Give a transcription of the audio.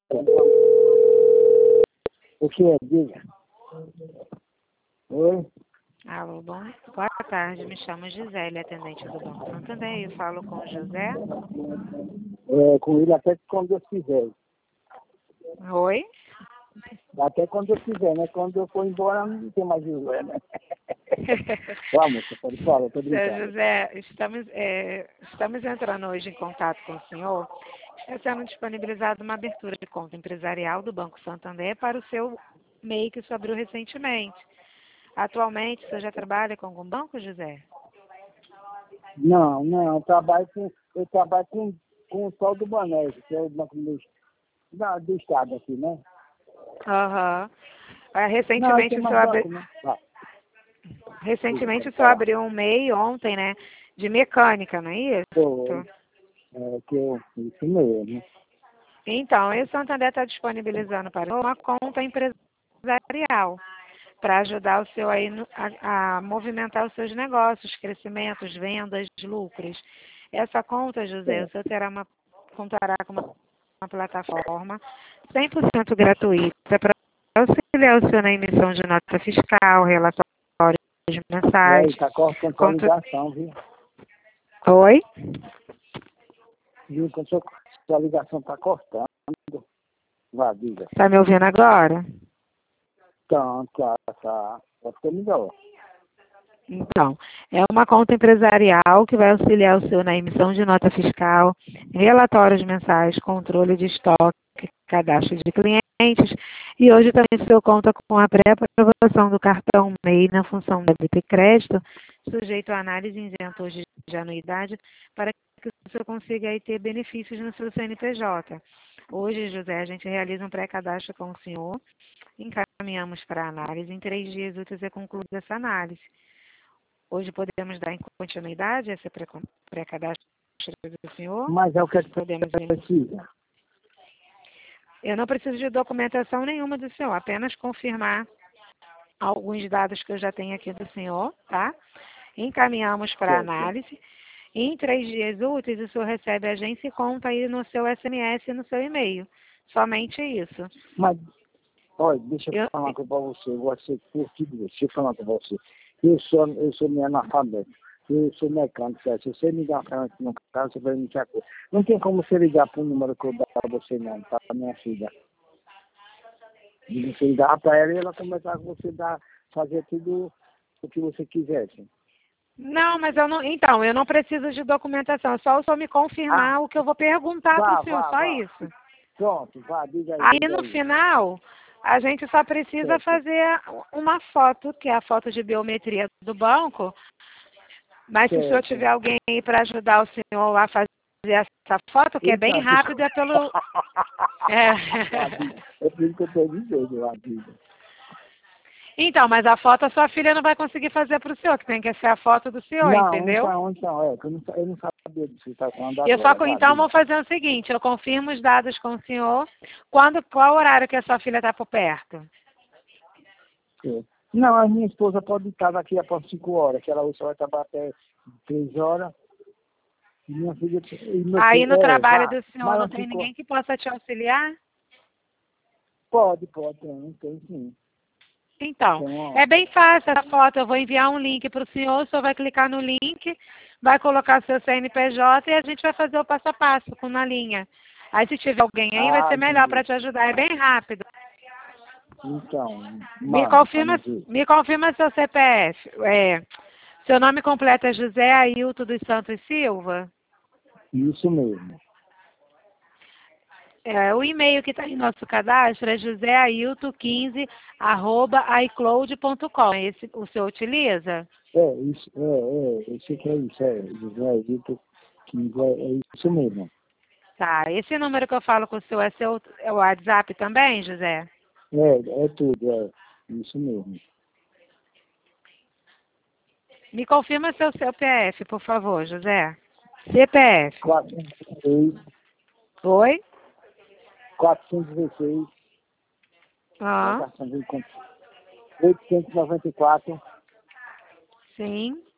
O que é? Diga. Oi? Alô, boa tarde. Me chamo Gisele, atendente do Banco Santander. Eu falo com o José. Com ele até quando eu quiser. Oi? Até quando eu quiser, né? Quando eu for embora, não tem mais José, né? Vamos, pode falar, estou Seu brincando. José, estamos entrando hoje em contato com o senhor. Está sendo disponibilizada uma abertura de conta empresarial do Banco Santander para o seu MEI que o senhor abriu recentemente. Atualmente, o senhor já trabalha com algum banco, José? Não, eu trabalho com o Sol do Banese, que é o banco do estado aqui, né? Aham. Não, tem mais banco, né? Recentemente o senhor abriu um MEI ontem, né? De mecânica, não é isso? Isso mesmo. Então, o Santander está disponibilizando para uma conta empresarial para ajudar o senhor aí a movimentar os seus negócios, crescimentos, vendas, lucros. Essa conta, José, o senhor contará com uma plataforma 100% gratuita para auxiliar o senhor na emissão de nota fiscal, relatórios mensais. Está cortando sua ligação, viu? Oi? Viu, quando sua ligação está cortando. Vá, diga. Está me ouvindo agora? Tá. Pode ser melhor. Então, é uma conta empresarial que vai auxiliar o senhor na emissão de nota fiscal, relatórios mensais, controle de estoque, cadastro de clientes, e hoje também o senhor conta com a pré-aprovação do cartão MEI na função débito e crédito, sujeito a análise isento de anuidade, para que o senhor consiga aí ter benefícios no seu CNPJ. Hoje, José, a gente realiza um pré-cadastro com o senhor, encaminhamos para análise, em 3 dias úteis é concluída essa análise. Hoje podemos dar continuidade a esse pré-cadastro do senhor? Mas é o que Podemos precisa. Eu não preciso de documentação nenhuma do senhor, apenas confirmar alguns dados que eu já tenho aqui do senhor, tá? Encaminhamos para análise. Em 3 dias úteis, o senhor recebe a agência e conta aí no seu SMS e no seu e-mail. Somente isso. Mas, olha, deixa eu falar uma coisa para você. Eu gosto de ser curtido. Deixa eu falar para você. Eu sou meio analfabeto. Eu sou mecânico. Se você me dá uma ferramenta no carro, você vai me dar coisa. Não tem como você ligar para o número que eu dar para você, não, tá? Minha filha. E você ligar para ela e ela começar com você fazer tudo o que você quisesse. Não, mas eu não preciso de documentação. É só o senhor me confirmar o que eu vou perguntar para o senhor, só isso. Pronto, diga aí. Aí no final, a gente só precisa fazer uma foto, que é a foto de biometria do banco. Mas se o senhor tiver alguém aí para ajudar o senhor a fazer essa foto, que é bem rápida pelo... É por isso que eu estou dizendo, Ladinha. Então, mas a foto a sua filha não vai conseguir fazer para o senhor, que tem que ser a foto do senhor, entendeu? Então, que eu não sabia disso que você está falando Então, vou fazer o seguinte, eu confirmo os dados com o senhor. Qual horário que a sua filha está por perto? Não, a minha esposa pode estar daqui após 5 horas, que ela hoje só vai trabalhar até 3 horas. E minha filha... Aí no trabalho do senhor não tem ninguém que possa te auxiliar? Pode, tem sim. Então, é bem fácil essa foto. Eu vou enviar um link para o senhor vai clicar no link, vai colocar seu CNPJ e a gente vai fazer o passo a passo na linha. Aí se tiver alguém aí, vai ser melhor para te ajudar. É bem rápido. Então, me confirma seu CPF. Seu nome completo é José Ailton dos Santos Silva? Isso mesmo. O e-mail que está em nosso cadastro é joseailton15@icloud.com. Esse o senhor utiliza? Esse que é isso, José Ailton 15, é isso mesmo. Tá, esse número que eu falo com o senhor é o WhatsApp também, José? É tudo, isso mesmo. Me confirma seu CPF, por favor, José. CPF. 416. Oi? 416. 894. Sim.